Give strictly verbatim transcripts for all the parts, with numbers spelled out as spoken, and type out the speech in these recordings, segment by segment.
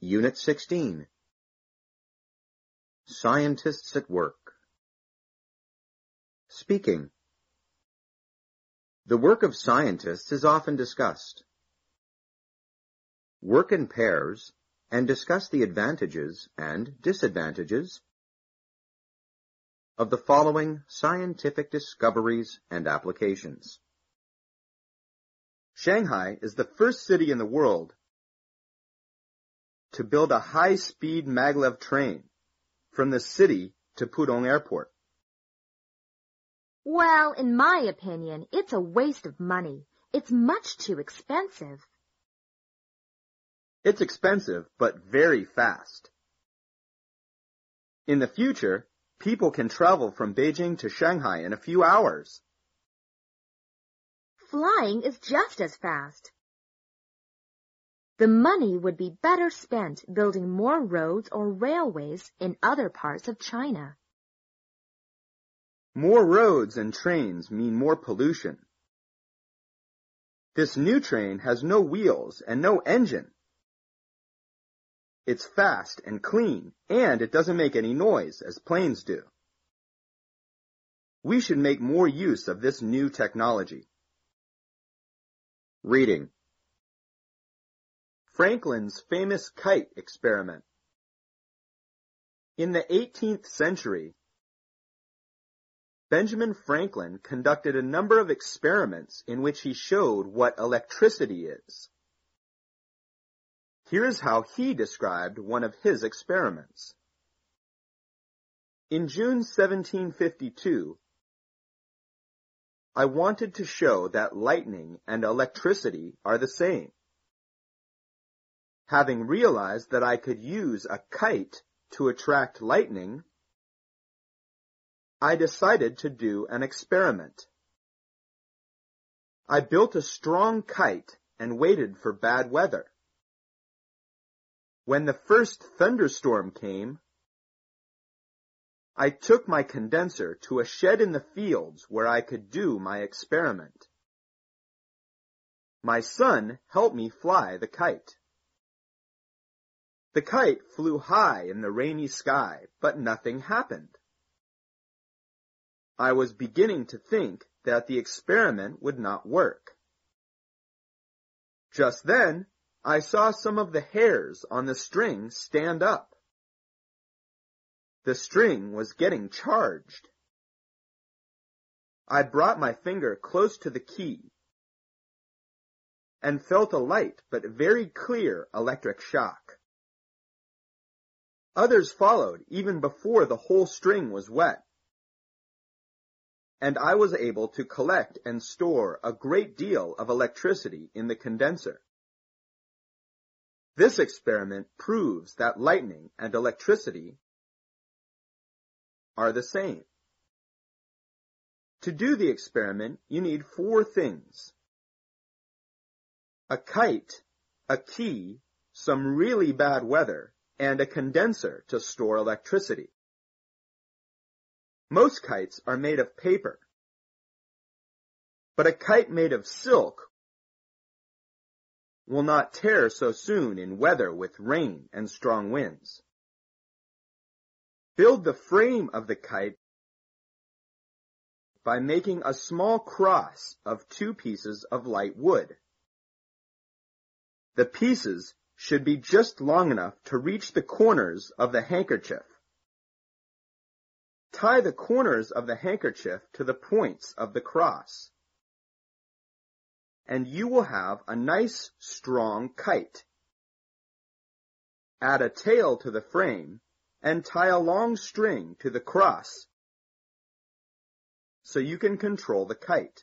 Unit sixteen. Scientists at Work. Speaking. The work of scientists is often discussed. Work in pairs and discuss the advantages and disadvantages of the following scientific discoveries and applications. Shanghai is the first city in the world to build a high-speed maglev train from the city to Pudong Airport. Well, in my opinion, it's a waste of money. It's much too expensive. It's expensive, but very fast. In the future, people can travel from Beijing to Shanghai in a few hours. Flying is just as fast. The money would be better spent building more roads or railways in other parts of China. More roads and trains mean more pollution. This new train has no wheels and no engine. It's fast and clean, and it doesn't make any noise as planes do. We should make more use of this new technology. Reading. Franklin's famous kite experiment. In the eighteenth century, Benjamin Franklin conducted a number of experiments in which he showed what electricity is. Here is how he described one of his experiments. In June seventeen fifty-two, I wanted to show that lightning and electricity are the same. Having realized that I could use a kite to attract lightning, I decided to do an experiment. I built a strong kite and waited for bad weather. When the first thunderstorm came, I took my condenser to a shed in the fields where I could do my experiment. My son helped me fly the kite. The kite flew high in the rainy sky, but nothing happened. I was beginning to think that the experiment would not work. Just then, I saw some of the hairs on the string stand up. The string was getting charged. I brought my finger close to the key and felt a light but very clear electric shock. Others followed even before the whole string was wet, and I was able to collect and store a great deal of electricity in the condenser. This experiment proves that lightning and electricity are the same. To do the experiment, you need four things: a kite, a key, some really bad weather, and a condenser to store electricity. Most kites are made of paper, but a kite made of silk will not tear so soon in weather with rain and strong winds. Build the frame of the kite by making a small cross of two pieces of light wood. The pieces should be just long enough to reach the corners of the handkerchief. Tie the corners of the handkerchief to the points of the cross, and you will have a nice, strong kite. Add a tail to the frame and tie a long string to the cross so you can control the kite.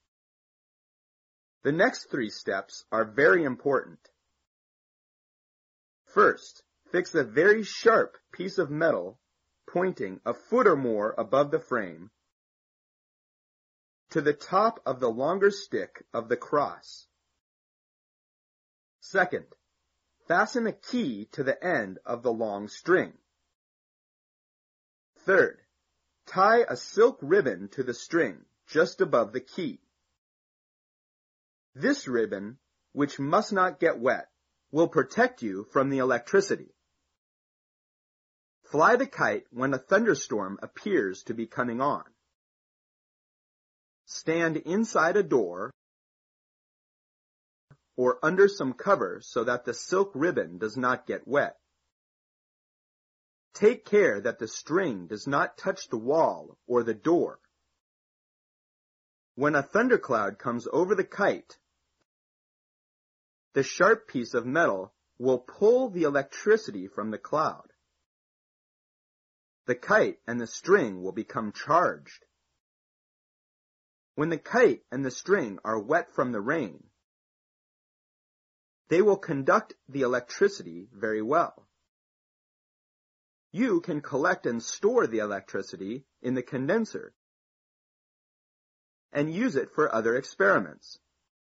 The next three steps are very important. First, fix a very sharp piece of metal pointing a foot or more above the frame to the top of the longer stick of the cross. Second, fasten a key to the end of the long string. Third, tie a silk ribbon to the string just above the key. This ribbon, which must not get wet, will protect you from the electricity. Fly the kite when a thunderstorm appears to be coming on. Stand inside a door or under some cover so that the silk ribbon does not get wet. Take care that the string does not touch the wall or the door. When a thundercloud comes over the kite, the sharp piece of metal will pull the electricity from the cloud. The kite and the string will become charged. When the kite and the string are wet from the rain, they will conduct the electricity very well. You can collect and store the electricity in the condenser and use it for other experiments.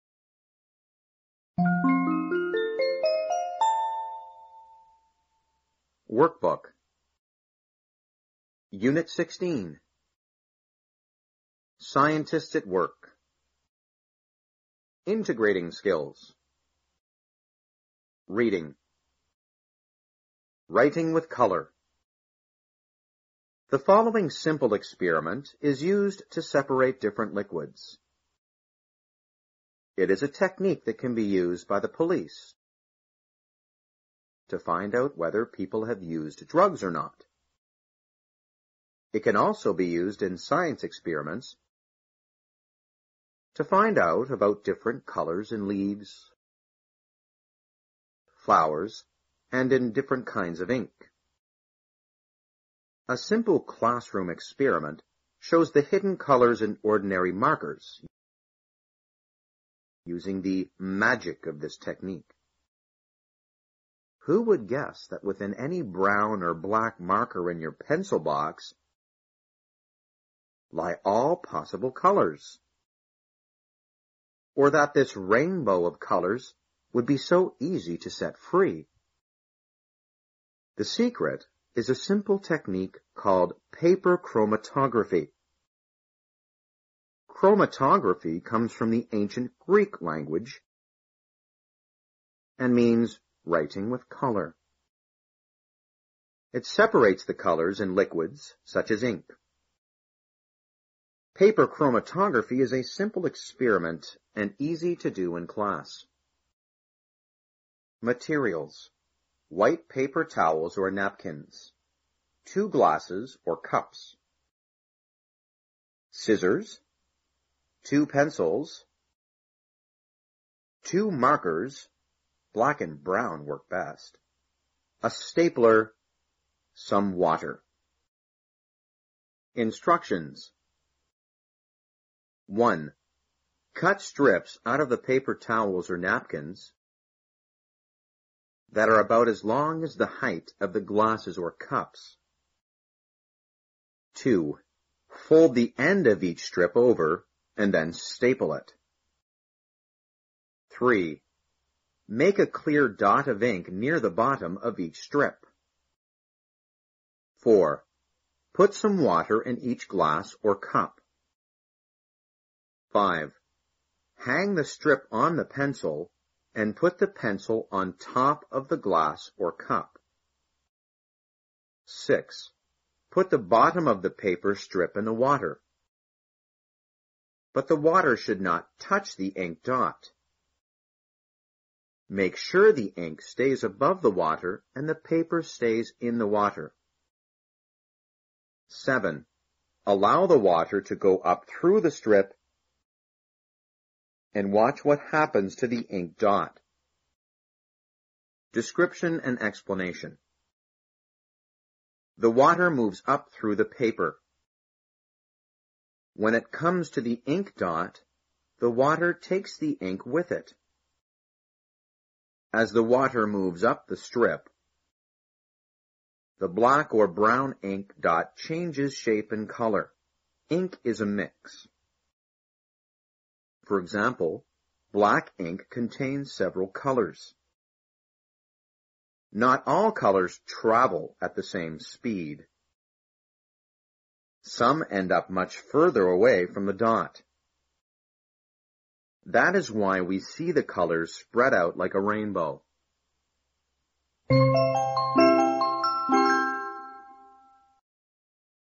Workbook. Unit sixteen. Scientists at Work. Integrating skills. Reading. Writing with color. The following simple experiment is used to separate different liquids. It is a technique that can be used by the police to find out whether people have used drugs or not. It can also be used in science experiments to find out about different colors in leaves, flowers, and in different kinds of ink. A simple classroom experiment shows the hidden colors in ordinary markers using the magic of this technique. Who would guess that within any brown or black marker in your pencil box lie all possible colors? Or that this rainbow of colors would be so easy to set free? The secret is a simple technique called paper chromatography. Chromatography comes from the ancient Greek language and means writing with color. It separates the colors in liquids, such as ink. Paper chromatography is a simple experiment and easy to do in class. Materials: white paper towels or napkins, two glasses or cups, scissors, two pencils, two markers, black and brown work best, a stapler, some water. Instructions. one. Cut strips out of the paper towels or napkins that are about as long as the height of the glasses or cups. two. Fold the end of each strip over and then staple it. three. Make a clear dot of ink near the bottom of each strip. four. Put some water in each glass or cup. five. Hang the strip on the pencil and put the pencil on top of the glass or cup. six. Put the bottom of the paper strip in the water. But the water should not touch the ink dot. Make sure the ink stays above the water and the paper stays in the water. seven. Allow the water to go up through the strip and watch what happens to the ink dot. Description and explanation. The water moves up through the paper. When it comes to the ink dot, the water takes the ink with it. As the water moves up the strip, the black or brown ink dot changes shape and color. Ink is a mix. For example, black ink contains several colors. Not all colors travel at the same speed. Some end up much further away from the dot. That is why we see the colors spread out like a rainbow.